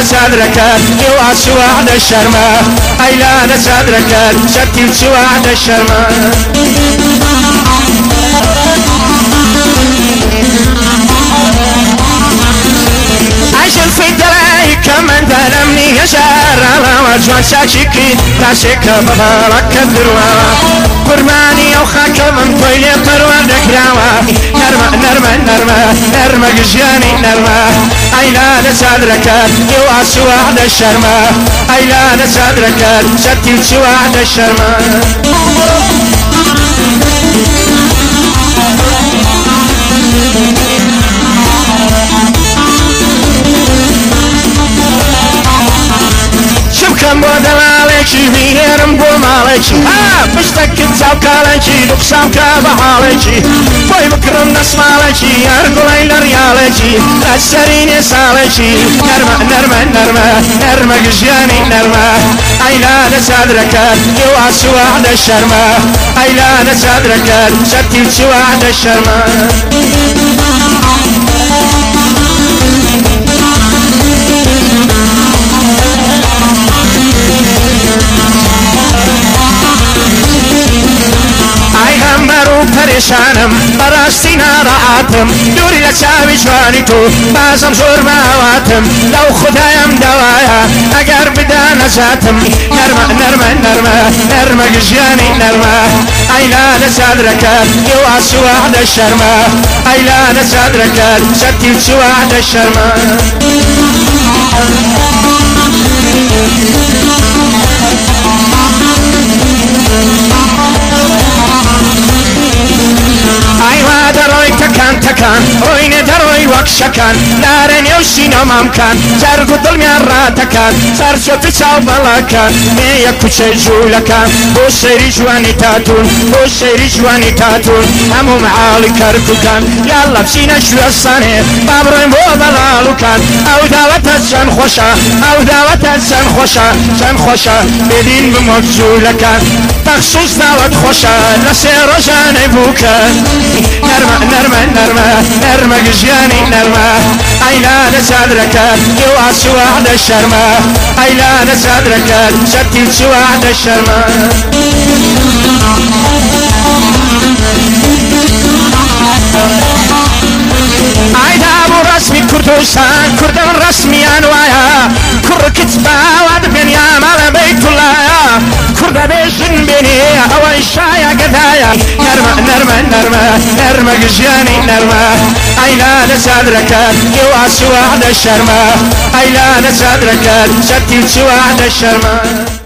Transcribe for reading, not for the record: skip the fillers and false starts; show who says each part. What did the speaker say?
Speaker 1: لصدرك واسوعد الشرمة أيلا لصدرك شتي وسوعد الشرمة عشان في دراي كمان ظلمني يا شارع وجوان شاكيكي تاشيك ببارك الدروة قرباني وخاك من طيلي قروة دكراوة نرمة قجياني نرمة أيلا لصدرك واسوعد الشرمة أيلا لصدرك شتي وسوعد الشرمة شبكم بودلاليكي بيهرم بوماليكي بشتك تساوكاليكي بقسامك بحاليكي بوي بكرم نسماليكي أرقلين رياليكي أسريني ساليكي نرمة قجياني نرمة أيلا لصدرك واسوعد الشرمة أيلا لصدرك شتي وسوعد الشرمة پریشانم براستی ناراحتم دوری لچاوی جوانی تو بازم زور باواتم لو خدایم دوایا اگر بدا نزاتم نرمه گجیانی نرمه ایلا لصدرك واسوعد الشرمه ایلا لصدرك شتي وسوعد الشرمه أيوة دروي تكان روين دروي وكشكان دارن يوشينو مامكان زرقو ظلم يراتكان سرشو تساو بلاكان ميا كوشي جولكان بوشيري جواني تاتون همو معالي كركوكان يلا بسينا شو الصاني بابروين بو بلالوكان أو داوة الزن خوشا بدين بمجزولكان بخصوص داوة خوشا لسير جاني بوكان نرمة قجياني نرمة أيلا لصدرك واسوعد الشرمة أيلا لصدرك شتي وسوعد الشرمة عيدا أبو رسمي كردوسان كردن رسمي أنوايا كر كتبا وادبن يا مال بيت الله كرد بيشن بني أو الشايا قدايا نرمة قجياني نرمة أيلا لصدرك واسوعد الشرمة أيلا لصدرك شتي وسوعد الشرمة